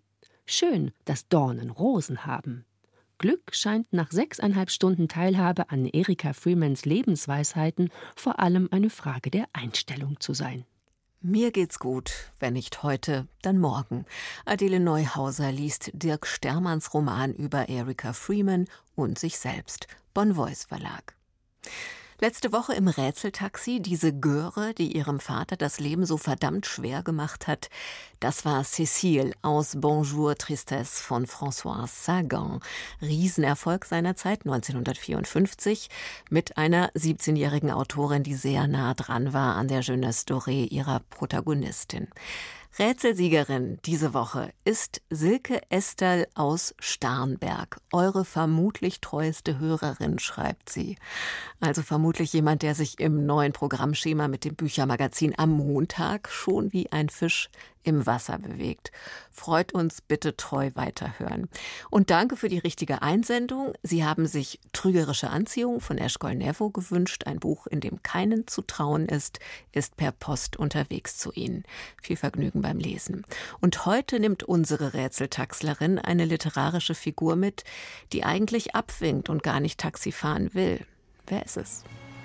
Schön, dass Dornen Rosen haben. Glück scheint nach 6,5 Stunden Teilhabe an Erika Freemans Lebensweisheiten vor allem eine Frage der Einstellung zu sein. Mir geht's gut, wenn nicht heute, dann morgen. Adele Neuhauser liest Dirk Stermanns Roman über Erika Freeman und sich selbst. Bonn-Voice Verlag. Letzte Woche im Rätseltaxi diese Göre, die ihrem Vater das Leben so verdammt schwer gemacht hat. Das war Cécile aus Bonjour Tristesse von Françoise Sagan. Riesenerfolg seiner Zeit 1954 mit einer 17-jährigen Autorin, die sehr nah dran war an der Jeunesse dorée ihrer Protagonistin. Rätselsiegerin diese Woche ist Silke Esterl aus Starnberg. Eure vermutlich treueste Hörerin, schreibt sie. Also vermutlich jemand, der sich im neuen Programmschema mit dem Büchermagazin am Montag schon wie ein Fisch im Wasser bewegt. Freut uns, bitte treu weiterhören. Und danke für die richtige Einsendung. Sie haben sich Trügerische Anziehung von Eshkol Nevo gewünscht. Ein Buch, in dem keinen zu trauen ist per Post unterwegs zu Ihnen. Viel Vergnügen beim Lesen. Und heute nimmt unsere Rätseltaxlerin eine literarische Figur mit, die eigentlich abwinkt und gar nicht Taxi fahren will. Wer ist es?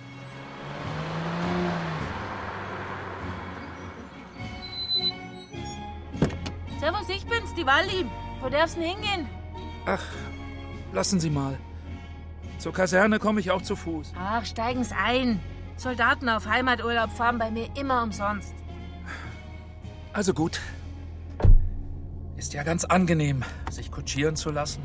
Servus, ich bin's, die Walli. Wo darf's denn hingehen? Ach, lassen Sie mal. Zur Kaserne komme ich auch zu Fuß. Ach, steigen's ein. Soldaten auf Heimaturlaub fahren bei mir immer umsonst. Also gut. Ist ja ganz angenehm, sich kutschieren zu lassen.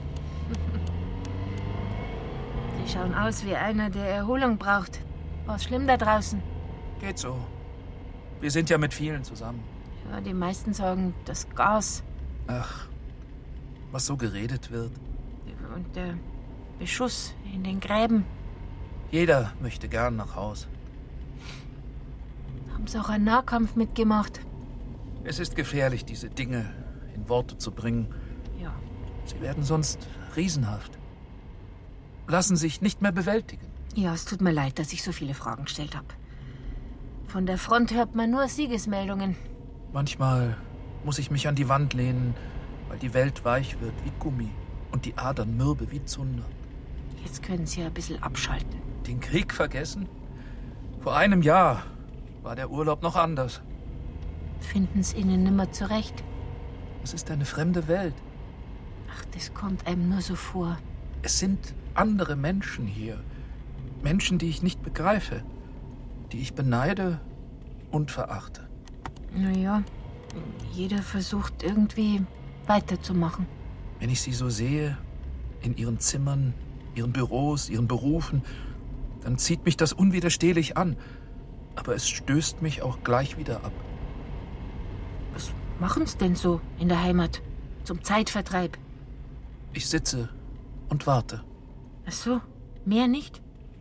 Die schauen aus wie einer, der Erholung braucht. War's schlimm da draußen? Geht so. Wir sind ja mit vielen zusammen. Ja, die meisten sagen, das Gas. Ach, was so geredet wird. Und der Beschuss in den Gräben. Jeder möchte gern nach Haus. Haben Sie auch einen Nahkampf mitgemacht? Es ist gefährlich, diese Dinge in Worte zu bringen. Ja. Sie werden sonst riesenhaft. Lassen sich nicht mehr bewältigen. Ja, es tut mir leid, dass ich so viele Fragen gestellt habe. Von der Front hört man nur Siegesmeldungen. Manchmal muss ich mich an die Wand lehnen, weil die Welt weich wird wie Gummi und die Adern mürbe wie Zunder. Jetzt können Sie ja ein bisschen abschalten. Den Krieg vergessen? Vor einem Jahr war der Urlaub noch anders. Finden Sie Ihnen nimmer zurecht? Es ist eine fremde Welt. Ach, das kommt einem nur so vor. Es sind andere Menschen hier. Menschen, die ich nicht begreife. Die ich beneide und verachte. Naja, jeder versucht irgendwie weiterzumachen. Wenn ich sie so sehe, in ihren Zimmern, ihren Büros, ihren Berufen, dann zieht mich das unwiderstehlich an. Aber es stößt mich auch gleich wieder ab. Was machen Sie denn so in der Heimat zum Zeitvertreib? Ich sitze und warte. Ach so, mehr nicht?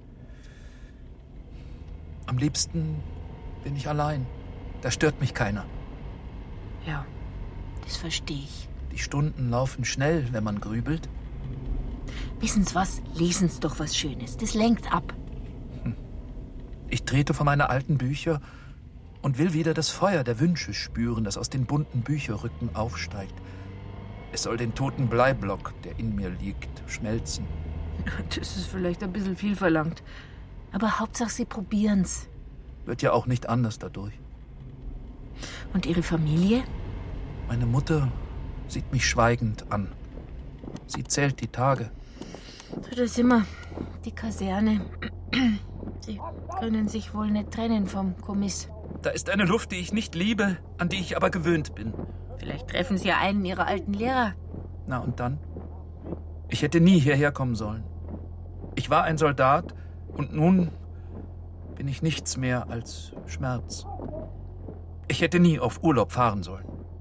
Am liebsten bin ich allein. Da stört mich keiner. Ja, das verstehe ich. Die Stunden laufen schnell, wenn man grübelt. Wissen Sie was? Lesen Sie doch was Schönes. Das lenkt ab. Ich trete vor meine alten Bücher und will wieder das Feuer der Wünsche spüren, das aus den bunten Bücherrücken aufsteigt. Es soll den toten Bleiblock, der in mir liegt, schmelzen. Das ist vielleicht ein bisschen viel verlangt. Aber Hauptsache, Sie probieren's. Wird ja auch nicht anders dadurch. Und Ihre Familie? Meine Mutter sieht mich schweigend an. Sie zählt die Tage. Das ist immer die Kaserne. Sie können sich wohl nicht trennen vom Kommiss. Da ist eine Luft, die ich nicht liebe, an die ich aber gewöhnt bin. Vielleicht treffen Sie ja einen Ihrer alten Lehrer. Na und dann? Ich hätte nie hierher kommen sollen. Ich war ein Soldat und nun bin ich nichts mehr als Schmerz. Ich hätte nie auf Urlaub fahren sollen.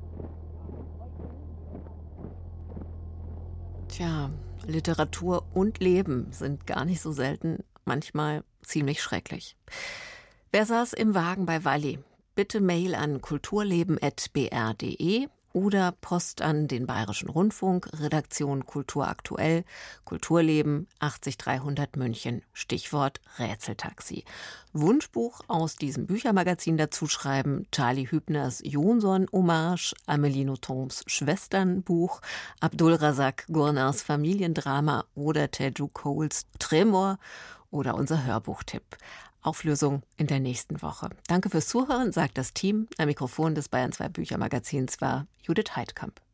Tja, Literatur und Leben sind gar nicht so selten, manchmal ziemlich schrecklich. Wer saß im Wagen bei Walli? Bitte Mail an kulturleben@br.de oder Post an den Bayerischen Rundfunk, Redaktion Kultur aktuell, Kulturleben 80300 München, Stichwort Rätseltaxi. Wunschbuch aus diesem Büchermagazin dazu schreiben: Charlie Hübners Jonson-Hommage, Amélie Nothomb Schwesternbuch, Abdul Razak Gurnars Familiendrama oder Teju Coles Tremor oder unser Hörbuchtipp. Auflösung in der nächsten Woche. Danke fürs Zuhören, sagt das Team. Am Mikrofon des Bayern 2 Büchermagazins war Judith Heidkamp.